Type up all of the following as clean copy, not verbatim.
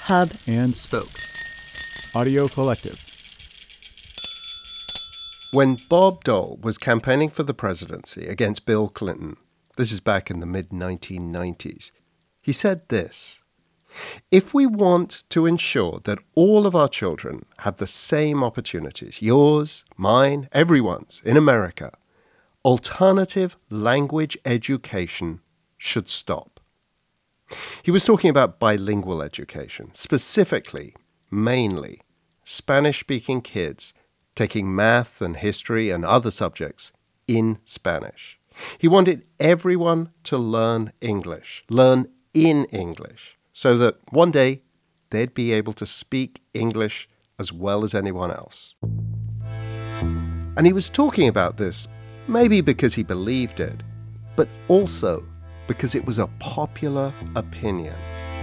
Hub, and Spoke. Audio Collective. When Bob Dole was campaigning for the presidency against Bill Clinton, this is back in the mid-1990s, he said this: "If we want to ensure that all of our children have the same opportunities, yours, mine, everyone's, in America, alternative language education should stop." He was talking about bilingual education, specifically, mainly, Spanish-speaking kids taking math and history and other subjects in Spanish. He wanted everyone to learn English, learn in English, so that one day they'd be able to speak English as well as anyone else. And he was talking about this maybe because he believed it, but also because it was a popular opinion.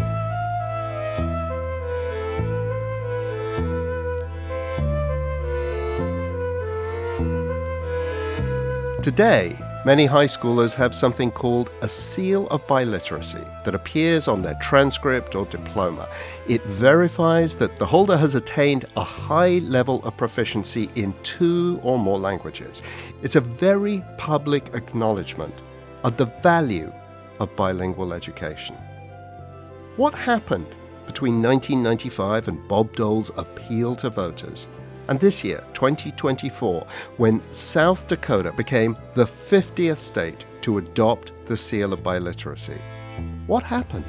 Today, many high schoolers have something called a seal of biliteracy that appears on their transcript or diploma. It verifies that the holder has attained a high level of proficiency in 2 or more languages. It's a very public acknowledgement of the value of bilingual education. What happened between 1995 and Bob Dole's appeal to voters, and this year, 2024, when South Dakota became the 50th state to adopt the seal of biliteracy? What happened?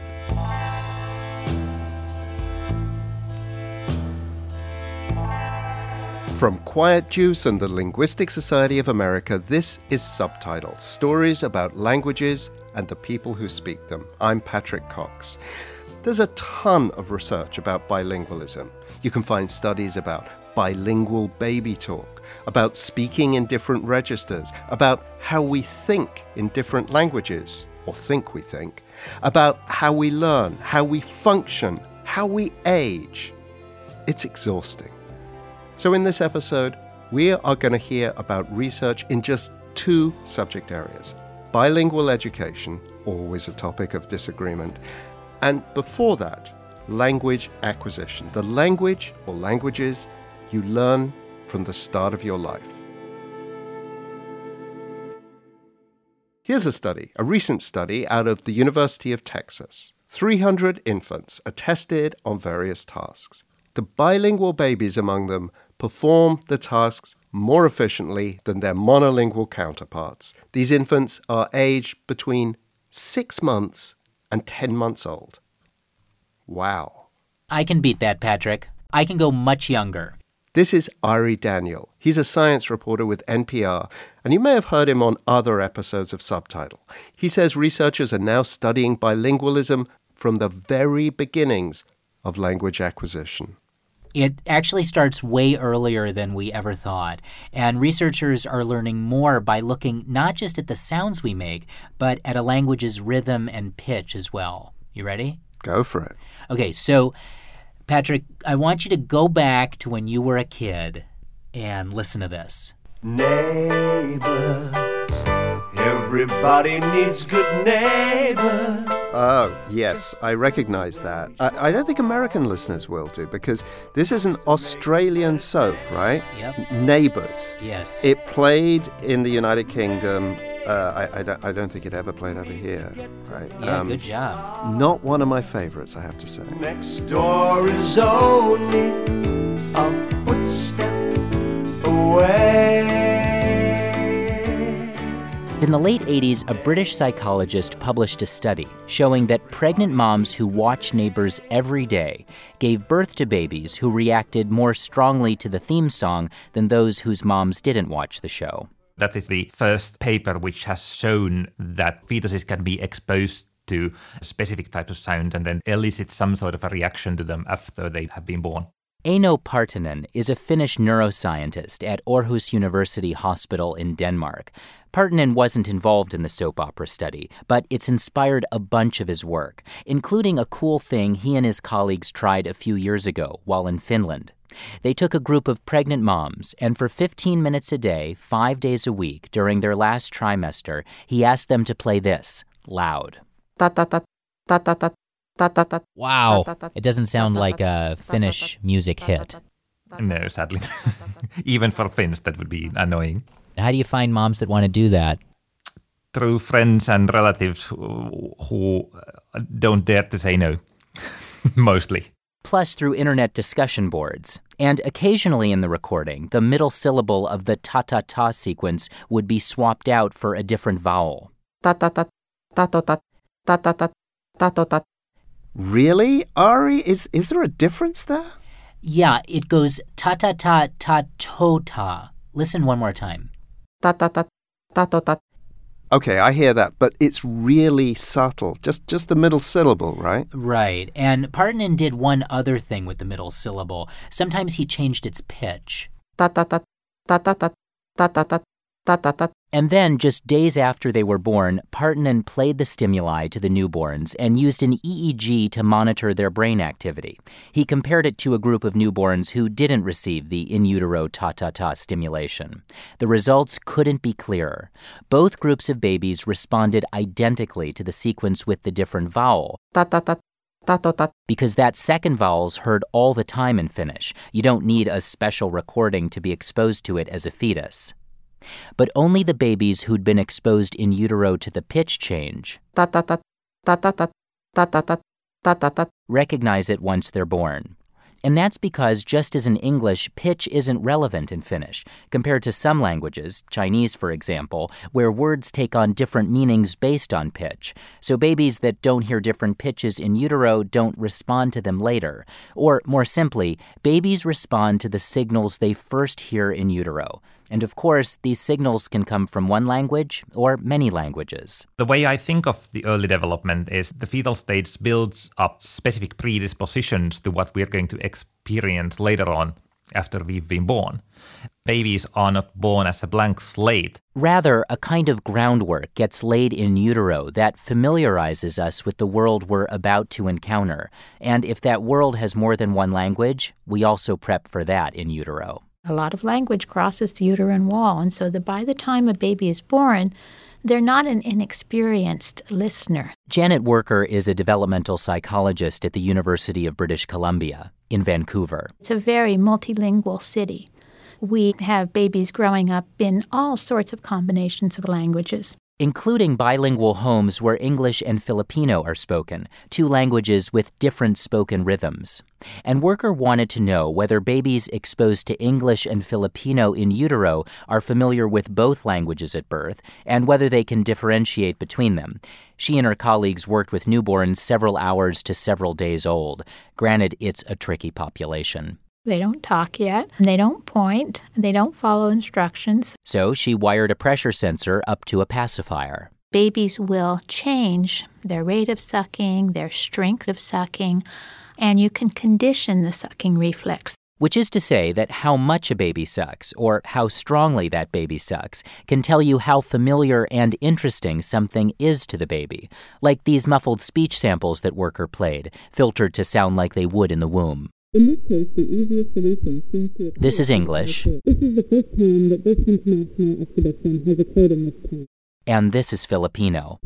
From Quiet Juice and the Linguistic Society of America, this is Subtitles, stories about languages and the people who speak them. I'm Patrick Cox. There's a ton of research about bilingualism. You can find studies about bilingual baby talk, about speaking in different registers, about how we think in different languages, or think we think, about how we learn, how we function, how we age. It's exhausting. So in this episode, we are going to hear about research in just 2 subject areas: bilingual education, always a topic of disagreement, and before that, language acquisition, the language or languages you learn from the start of your life. Here's a study, a recent study out of the University of Texas. 300 infants are tested on various tasks. The bilingual babies among them perform the tasks more efficiently than their monolingual counterparts. These infants are aged between 6 months and 10 months old. Wow. I can beat that, Patrick. I can go much younger. This is Ari Daniel. He's a science reporter with NPR, and you may have heard him on other episodes of Subtitle. He says researchers are now studying bilingualism from the very beginnings of language acquisition. It actually starts way earlier than we ever thought, and researchers are learning more by looking not just at the sounds we make, but at a language's rhythm and pitch as well. You ready? Go for it. Okay, so Patrick, I want you to go back to when you were a kid and listen to this. Neighbors, everybody needs good neighbors. Oh, yes, I recognize that. I don't think American listeners will do, because this is an Australian soap, right? Yep. Neighbours. Yes. It played in the United Kingdom. I don't think it ever played over here, right? Yeah, good job. Not one of my favorites, I have to say. Next door is only a footstep away. In the late 80s, a British psychologist published a study showing that pregnant moms who watch Neighbours every day gave birth to babies who reacted more strongly to the theme song than those whose moms didn't watch the show. That is the first paper which has shown that fetuses can be exposed to specific types of sound and then elicit some sort of a reaction to them after they have been born. Eino Partanen is a Finnish neuroscientist at Aarhus University Hospital in Denmark. Partanen wasn't involved in the soap opera study, but it's inspired a bunch of his work, including a cool thing he and his colleagues tried a few years ago while in Finland. They took a group of pregnant moms, and for 15 minutes a day, 5 days a week during their last trimester, he asked them to play this, loud. Wow. It doesn't sound like a Finnish music hit. No, sadly. Even for Finns, that would be annoying. How do you find moms that want to do that? Through friends and relatives who don't dare to say no, mostly. Plus through internet discussion boards. And occasionally in the recording, the middle syllable of the ta-ta-ta sequence would be swapped out for a different vowel. Really, Ari? Is there a difference there? Yeah, it goes ta-ta-ta-ta-to-ta. Listen one more time. Okay, I hear that, but it's really subtle. Just the middle syllable, right? Right, and Partanen did one other thing with the middle syllable. Sometimes he changed its pitch. And then, just days after they were born, Partanen played the stimuli to the newborns and used an EEG to monitor their brain activity. He compared it to a group of newborns who didn't receive the in utero ta-ta-ta stimulation. The results couldn't be clearer. Both groups of babies responded identically to the sequence with the different vowel, because that second vowel's heard all the time in Finnish. You don't need a special recording to be exposed to it as a fetus. But only the babies who'd been exposed in utero to the pitch change recognize it once they're born. And that's because, just as in English, pitch isn't relevant in Finnish, compared to some languages, Chinese for example, where words take on different meanings based on pitch. So babies that don't hear different pitches in utero don't respond to them later. Or, more simply, babies respond to the signals they first hear in utero. And of course, these signals can come from one language or many languages. The way I think of the early development is the fetal stage builds up specific predispositions to what we're going to experience later on after we've been born. Babies are not born as a blank slate. Rather, a kind of groundwork gets laid in utero that familiarizes us with the world we're about to encounter. And if that world has more than one language, we also prep for that in utero. A lot of language crosses the uterine wall, and so by the time a baby is born, they're not an inexperienced listener. Janet Worker is a developmental psychologist at the University of British Columbia in Vancouver. It's a very multilingual city. We have babies growing up in all sorts of combinations of languages, including bilingual homes where English and Filipino are spoken, two languages with different spoken rhythms. And Worker wanted to know whether babies exposed to English and Filipino in utero are familiar with both languages at birth, and whether they can differentiate between them. She and her colleagues worked with newborns several hours to several days old. Granted, it's a tricky population. They don't talk yet, they don't point, they don't follow instructions. So she wired a pressure sensor up to a pacifier. Babies will change their rate of sucking, their strength of sucking, and you can condition the sucking reflex. Which is to say that how much a baby sucks, or how strongly that baby sucks, can tell you how familiar and interesting something is to the baby, like these muffled speech samples that Worker played, filtered to sound like they would in the womb. In this case, the easiest solution seems to occur. This is English. This is the first time that this international exhibition has occurred in this town. And this is Filipino.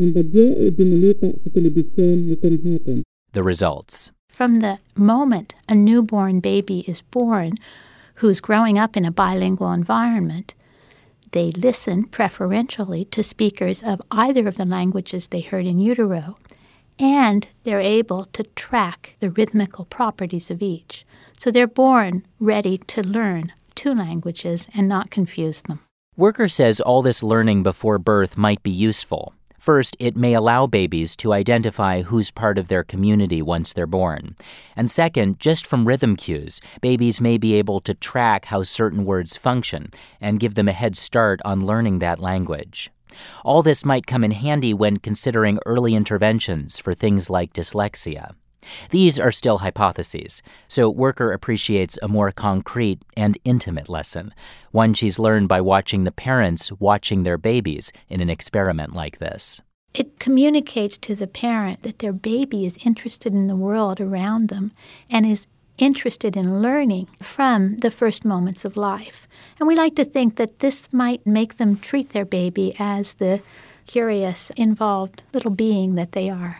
The The results. From the moment a newborn baby is born who's growing up in a bilingual environment, they listen preferentially to speakers of either of the languages they heard in utero, and they're able to track the rhythmical properties of each. So they're born ready to learn two languages and not confuse them. Worker says all this learning before birth might be useful. First, it may allow babies to identify who's part of their community once they're born. And second, just from rhythm cues, babies may be able to track how certain words function and give them a head start on learning that language. All this might come in handy when considering early interventions for things like dyslexia. These are still hypotheses, so Worker appreciates a more concrete and intimate lesson, one she's learned by watching the parents watching their babies in an experiment like this. It communicates to the parent that their baby is interested in the world around them and is interested in learning from the first moments of life. And we like to think that this might make them treat their baby as the curious, involved little being that they are.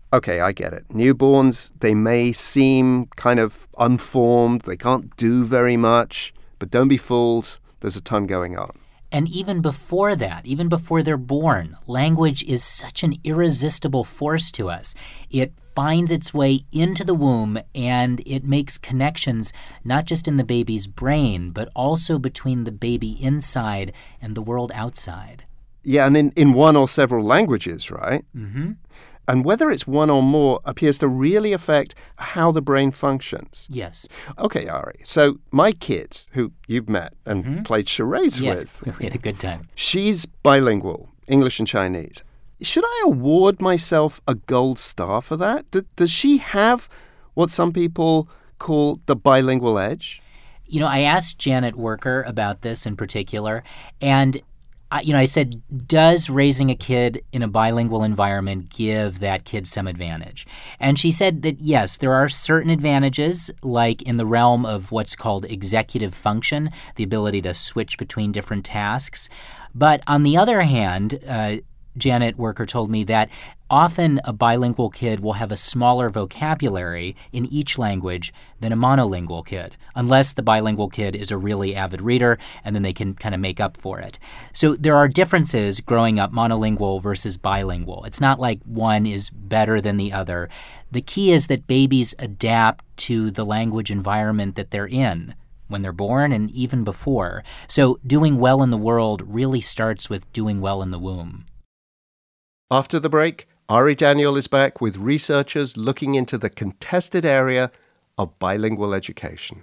Okay, I get it. Newborns, they may seem kind of unformed. They can't do very much. But don't be fooled. There's a ton going on. And even before that, even before they're born, language is such an irresistible force to us. It finds its way into the womb, and it makes connections not just in the baby's brain, but also between the baby inside and the world outside. Yeah, and in one or several languages, right? Mm-hmm. And whether it's one or more appears to really affect how the brain functions. Yes. Okay, Ari. So my kid, who you've met and played charades Yes, with. we had a good time. She's bilingual, English and Chinese. Should I award myself a gold star for that? Does she have what some people call the bilingual edge? You know, I asked Janet Worker about this in particular, and I said, does raising a kid in a bilingual environment give that kid some advantage? And she said that, yes, there are certain advantages, like in the realm of what's called executive function, the ability to switch between different tasks. But on the other hand, Janet Worker told me that often a bilingual kid will have a smaller vocabulary in each language than a monolingual kid, unless the bilingual kid is a really avid reader, and then they can kind of make up for it. So there are differences growing up monolingual versus bilingual. It's not like one is better than the other. The key is that babies adapt to the language environment that they're in when they're born and even before. So doing well in the world really starts with doing well in the womb. After the break, Ari Daniel is back with researchers looking into the contested area of bilingual education.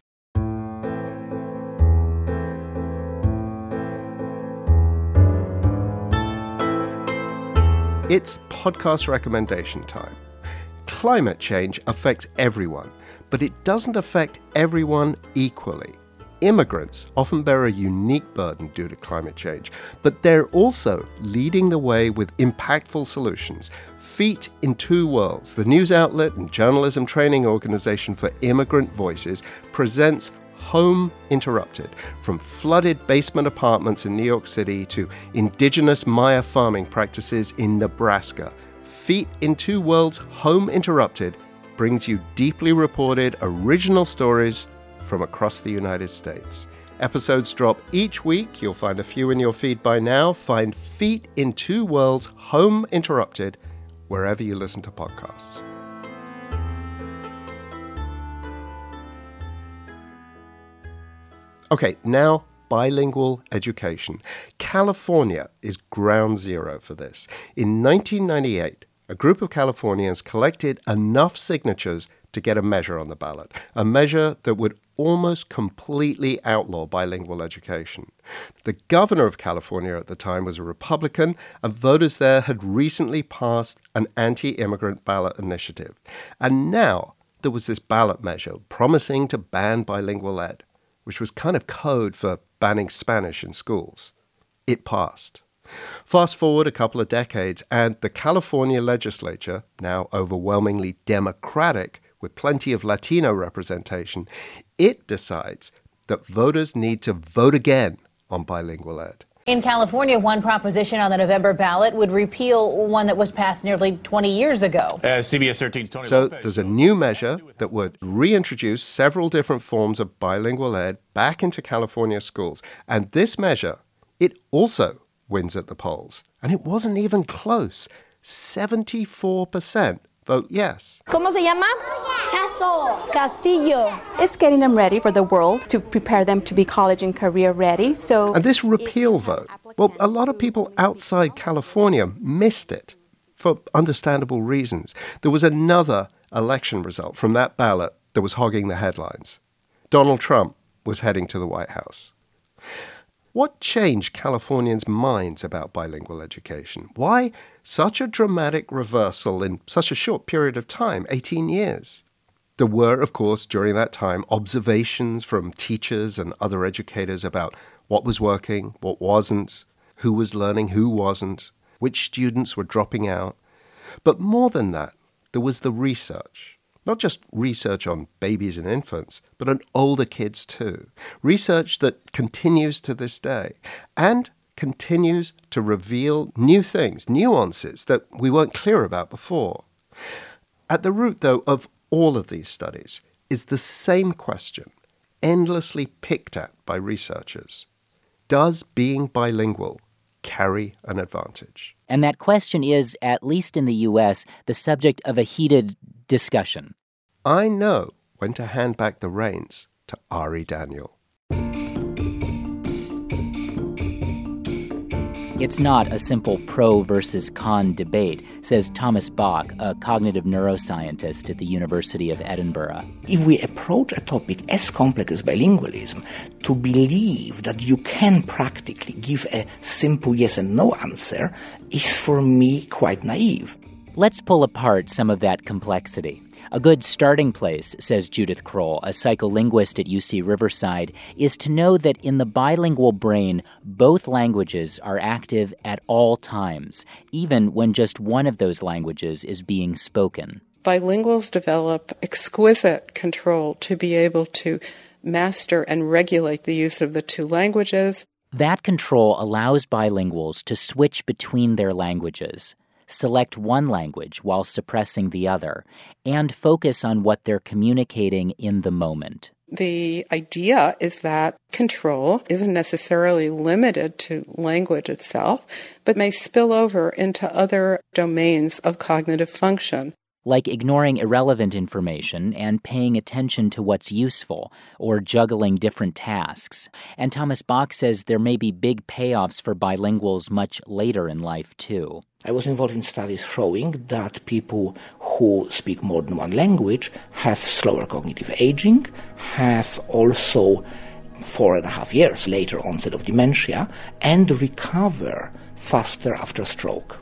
It's podcast recommendation time. Climate change affects everyone, but it doesn't affect everyone equally. Immigrants often bear a unique burden due to climate change, but they're also leading the way with impactful solutions. Feet in Two Worlds, the news outlet and journalism training organization for immigrant voices, presents Home Interrupted, from flooded basement apartments in New York City to indigenous Maya farming practices in Nebraska. Feet in Two Worlds Home Interrupted brings you deeply reported original stories from across the United States. Episodes drop each week. You'll find a few in your feed by now. Find Feet in Two Worlds Home Interrupted wherever you listen to podcasts. Okay, now bilingual education. California is ground zero for this. In 1998, a group of Californians collected enough signatures to get a measure on the ballot, a measure that would almost completely outlaw bilingual education. The governor of California at the time was a Republican, and voters there had recently passed an anti-immigrant ballot initiative. And now there was this ballot measure promising to ban bilingual ed, which was kind of code for banning Spanish in schools. It passed. Fast forward a couple of decades, and the California legislature, now overwhelmingly Democratic, with plenty of Latino representation, it decides that voters need to vote again on bilingual ed. In California, one proposition on the November ballot would repeal one that was passed nearly 20 years ago. CBS 13's Tony So Lopez. there's a new measure that would reintroduce several different forms of bilingual ed back into California schools. And this measure, it also wins at the polls. And it wasn't even close. 74% vote yes. ¿Cómo se llama? Castillo. It's getting them ready for the world, to prepare them to be college and career ready. And this repeal vote, well, a lot of people outside California missed it for understandable reasons. There was another election result from that ballot that was hogging the headlines. Donald Trump was heading to the White House. What changed Californians' minds about bilingual education? Why such a dramatic reversal in such a short period of time, 18 years? There were, of course, during that time, observations from teachers and other educators about what was working, what wasn't, who was learning, who wasn't, which students were dropping out. But more than that, there was the research. Not just research on babies and infants, but on older kids too. Research that continues to this day and continues to reveal new things, nuances that we weren't clear about before. At the root, though, of all of these studies is the same question, endlessly picked at by researchers. Does being bilingual carry an advantage? And that question is, at least in the U.S., the subject of a heated discussion. I know when to hand back the reins to Ari Daniel. It's not a simple pro versus con debate, says Thomas Bach, a cognitive neuroscientist at the University of Edinburgh. If we approach a topic as complex as bilingualism, to believe that you can practically give a simple yes and no answer is for me quite naive. Let's pull apart some of that complexity. A good starting place, says Judith Kroll, a psycholinguist at UC Riverside, is to know that in the bilingual brain, both languages are active at all times, even when just one of those languages is being spoken. Bilinguals develop exquisite control to be able to master and regulate the use of the two languages. That control allows bilinguals to switch between their languages, select one language while suppressing the other, and focus on what they're communicating in the moment. The idea is that control isn't necessarily limited to language itself, but may spill over into other domains of cognitive function. Like ignoring irrelevant information and paying attention to what's useful, or juggling different tasks. And Thomas Bach says there may be big payoffs for bilinguals much later in life, too. I was involved in studies showing that people who speak more than one language have slower cognitive aging, have also 4.5 years later onset of dementia, and recover faster after stroke.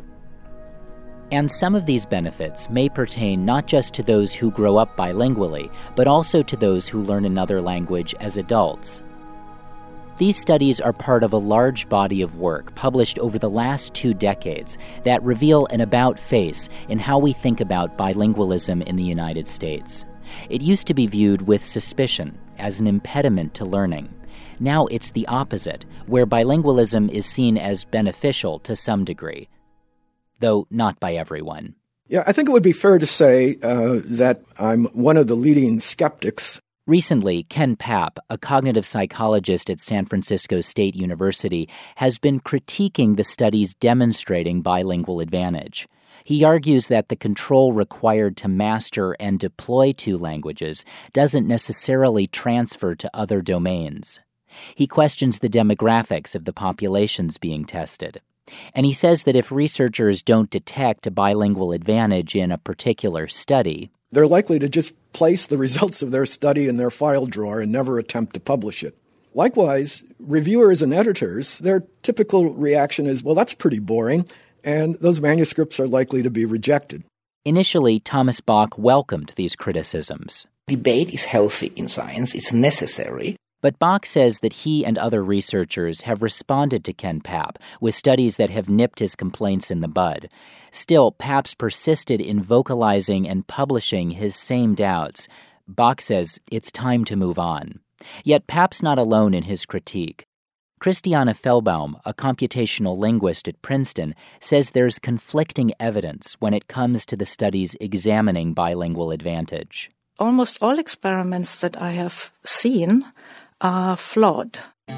And some of these benefits may pertain not just to those who grow up bilingually, but also to those who learn another language as adults. These studies are part of a large body of work published over the last 2 decades that reveal an about-face in how we think about bilingualism in the United States. It used to be viewed with suspicion as an impediment to learning. Now it's the opposite, where bilingualism is seen as beneficial to some degree, though not by everyone. Yeah, I think it would be fair to say that I'm one of the leading skeptics. Recently, Ken Papp, a cognitive psychologist at San Francisco State University, has been critiquing the studies demonstrating bilingual advantage. He argues that the control required to master and deploy 2 languages doesn't necessarily transfer to other domains. He questions the demographics of the populations being tested. And he says that if researchers don't detect a bilingual advantage in a particular study, they're likely to just place the results of their study in their file drawer and never attempt to publish it. Likewise, reviewers and editors, their typical reaction is, well, that's pretty boring, and those manuscripts are likely to be rejected. Initially, Thomas Bach welcomed these criticisms. Debate is healthy in science, it's necessary. But Bach says that he and other researchers have responded to Ken Papp with studies that have nipped his complaints in the bud. Still, Papp's persisted in vocalizing and publishing his same doubts. Bach says it's time to move on. Yet Papp's not alone in his critique. Christiane Fellbaum, a computational linguist at Princeton, says there's conflicting evidence when it comes to the studies examining bilingual advantage. Almost all experiments that I have seen are flawed.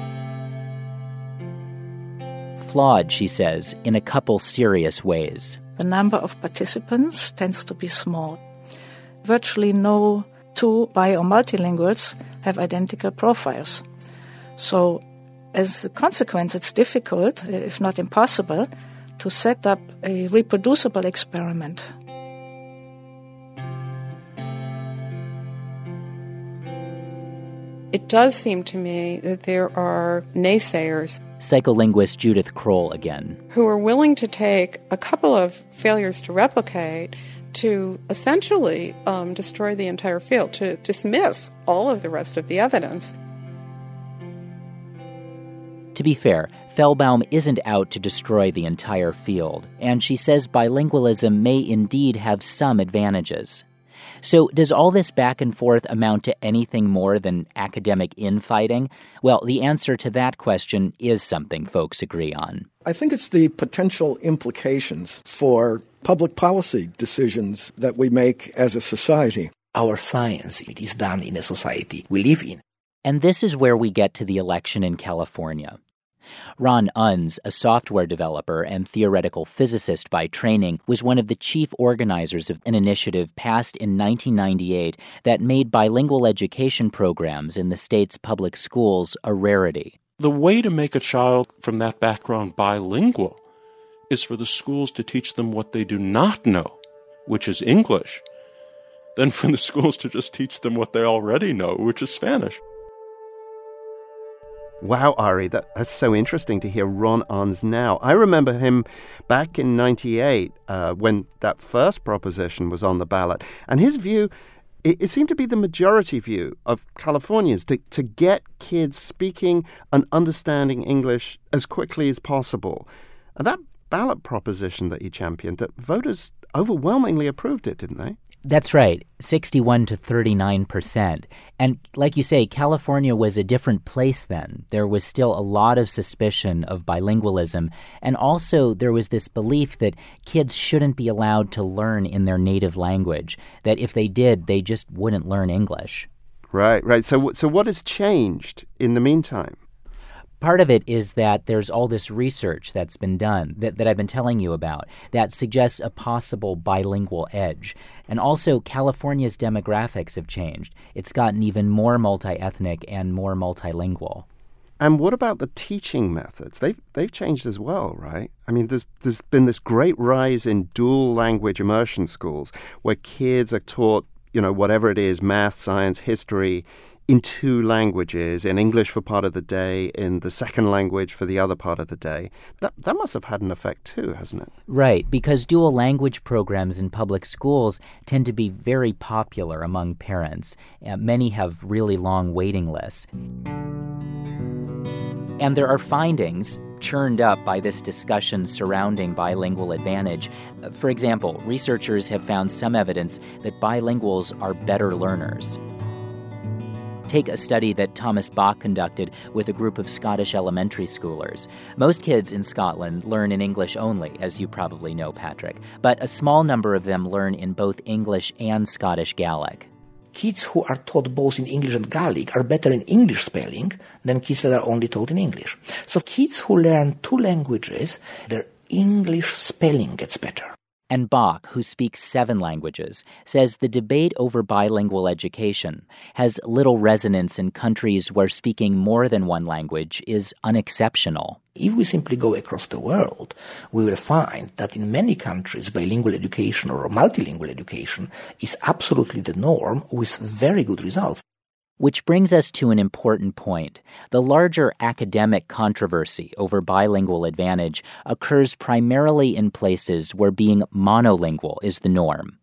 Flawed, she says, in a couple serious ways. The number of participants tends to be small. Virtually no 2 bi- or multilinguals have identical profiles. So, as a consequence, it's difficult, if not impossible, to set up a reproducible experiment. It does seem to me that there are naysayers. Psycholinguist Judith Kroll again. Who are willing to take a couple of failures to replicate to essentially destroy the entire field, to dismiss all of the rest of the evidence. To be fair, Fellbaum isn't out to destroy the entire field, and she says bilingualism may indeed have some advantages. So does all this back and forth amount to anything more than academic infighting? Well, the answer to that question is something folks agree on. I think it's the potential implications for public policy decisions that we make as a society. Our science, it is done in a society we live in. And this is where we get to the election in California. Ron Unz, a software developer and theoretical physicist by training, was one of the chief organizers of an initiative passed in 1998 that made bilingual education programs in the state's public schools a rarity. The way to make a child from that background bilingual is for the schools to teach them what they do not know, which is English, than for the schools to just teach them what they already know, which is Spanish. Wow, Ari, that's so interesting to hear Ron Unz now. I remember him back in 98 when that first proposition was on the ballot. And his view, it seemed to be the majority view of Californians to get kids speaking and understanding English as quickly as possible. And that ballot proposition that he championed, that voters overwhelmingly approved it, didn't they? That's right, 61 to 39%. And like you say, California was a different place then. There was still a lot of suspicion of bilingualism. And also there was this belief that kids shouldn't be allowed to learn in their native language, that if they did, they just wouldn't learn English. Right. So what has changed in the meantime? Part of it is that there's all this research that's been done that I've been telling you about that suggests a possible bilingual edge. And also, California's demographics have changed. It's gotten even more multi-ethnic and more multilingual. And what about the teaching methods? They've changed as well, right? I mean, there's been this great rise in dual language immersion schools where kids are taught, whatever it is, math, science, history, in two languages, in English for part of the day, in the second language for the other part of the day. That must have had an effect too, hasn't it? Right, because dual language programs in public schools tend to be very popular among parents. Many have really long waiting lists. And there are findings churned up by this discussion surrounding bilingual advantage. For example, researchers have found some evidence that bilinguals are better learners. Take a study that Thomas Bach conducted with a group of Scottish elementary schoolers. Most kids in Scotland learn in English only, as you probably know, Patrick, but a small number of them learn in both English and Scottish Gaelic. Kids who are taught both in English and Gaelic are better in English spelling than kids that are only taught in English. So kids who learn two languages, their English spelling gets better. And Bach, who speaks 7 languages, says the debate over bilingual education has little resonance in countries where speaking more than one language is unexceptional. If we simply go across the world, we will find that in many countries, bilingual education or multilingual education is absolutely the norm with very good results. Which brings us to an important point. The larger academic controversy over bilingual advantage occurs primarily in places where being monolingual is the norm,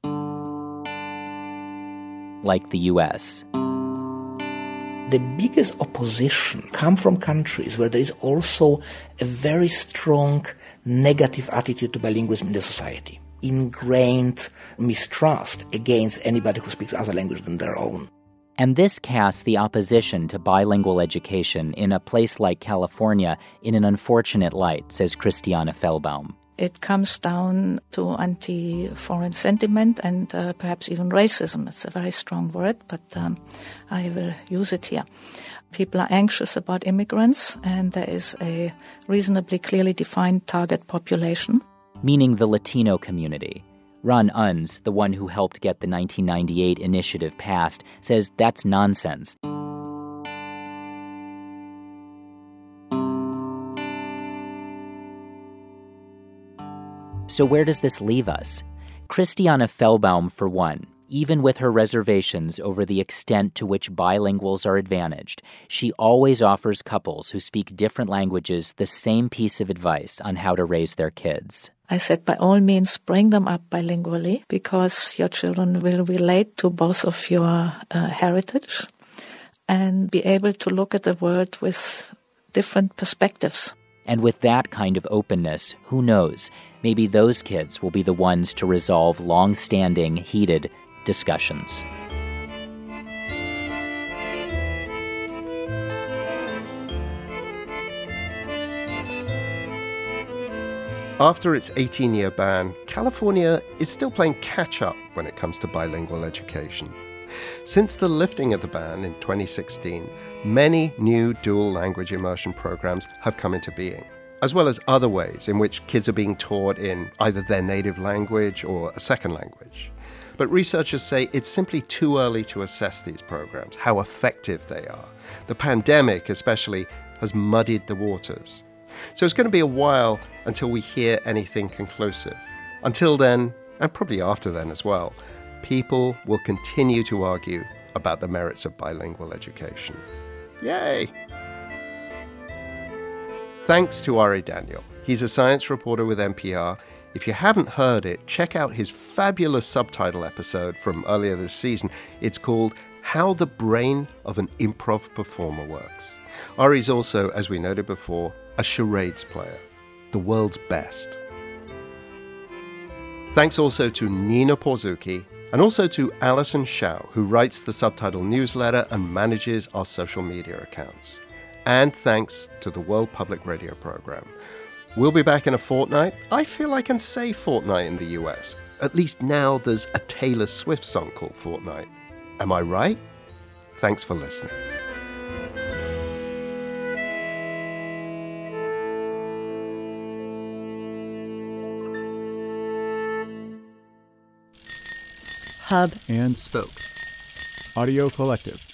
like the U.S. The biggest opposition comes from countries where there is also a very strong negative attitude to bilingualism in the society, ingrained mistrust against anybody who speaks other language than their own. And this casts the opposition to bilingual education in a place like California in an unfortunate light, says Christiane Fellbaum. It comes down to anti-foreign sentiment and perhaps even racism. It's a very strong word, but I will use it here. People are anxious about immigrants, and there is a reasonably clearly defined target population. Meaning the Latino community. Ron Unz, the one who helped get the 1998 initiative passed, says that's nonsense. So where does this leave us? Christiane Fellbaum, for one, even with her reservations over the extent to which bilinguals are advantaged, she always offers couples who speak different languages the same piece of advice on how to raise their kids. I said, by all means, bring them up bilingually because your children will relate to both of your heritage and be able to look at the world with different perspectives. And with that kind of openness, who knows, maybe those kids will be the ones to resolve long-standing, heated discussions. After its 18-year ban, California is still playing catch-up when it comes to bilingual education. Since the lifting of the ban in 2016, many new dual language immersion programs have come into being, as well as other ways in which kids are being taught in either their native language or a second language. But researchers say it's simply too early to assess these programs, how effective they are. The pandemic, especially, has muddied the waters. So it's going to be a while until we hear anything conclusive. Until then, and probably after then as well, people will continue to argue about the merits of bilingual education. Yay! Thanks to Ari Daniel. He's a science reporter with NPR. If you haven't heard it, check out his fabulous subtitle episode from earlier this season. It's called How the Brain of an Improv Performer Works. Ari's also, as we noted before, a charades player, the world's best. Thanks also to Nina Porzuki and also to Alison Shao, who writes the Subtitle newsletter and manages our social media accounts. And thanks to the World Public Radio program. We'll be back in a fortnight. I feel I can say fortnight in the US. At least now there's a Taylor Swift song called Fortnight. Am I right? Thanks for listening. Hub and Spoke. Audio Collective.